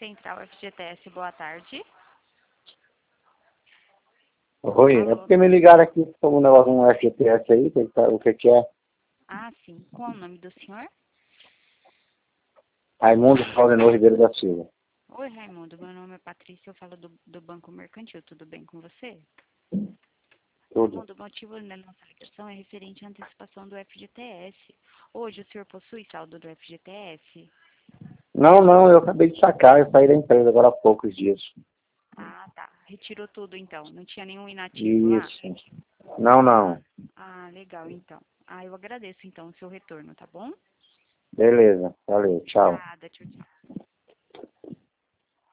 Central FGTS, boa tarde. Oi, é Alô? porque me ligaram aqui sobre um negócio, um FGTS aí, o que que é? Ah, sim. Qual o nome do senhor? Raimundo Claudenor Ribeiro da Silva. Oi, Raimundo. Meu nome é Patrícia, eu falo do Banco Mercantil. Tudo bem com você? Tudo. Raimundo, o motivo da nossa ligação é referente à antecipação do FGTS. Hoje o senhor possui saldo do FGTS? Não, eu acabei de sacar, eu saí da empresa agora há poucos dias. Ah, tá. Retirou tudo então. Não tinha nenhum inativo lá? Isso. Não. Ah, legal, então. Ah, eu agradeço então o seu retorno, tá bom? Beleza, valeu, tchau. Obrigada, tchau, tchau.